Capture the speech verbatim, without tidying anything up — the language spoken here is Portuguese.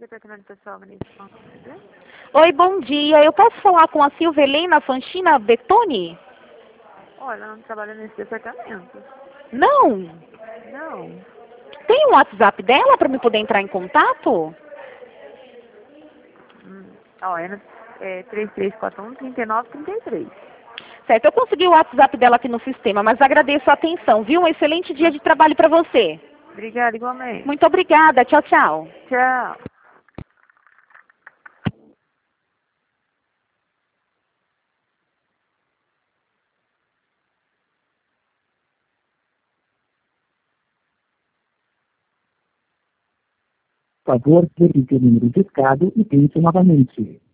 Departamento pessoal, Vanessa. Oi, bom dia. Eu posso falar com a Silvia Helena Fanchina Bettoni? Olha, ela não trabalha nesse departamento. Não. Não. Tem o WhatsApp dela para me poder entrar em contato? Hum. Ó, é, no- é três três quatro um, três nove três três. Certo, eu consegui o WhatsApp dela aqui no sistema, mas agradeço a atenção, viu? Um excelente dia de trabalho para você. Obrigada, igualmente. Muito obrigada. Tchau, tchau. Tchau. Por favor, verifique o número discado e tente novamente.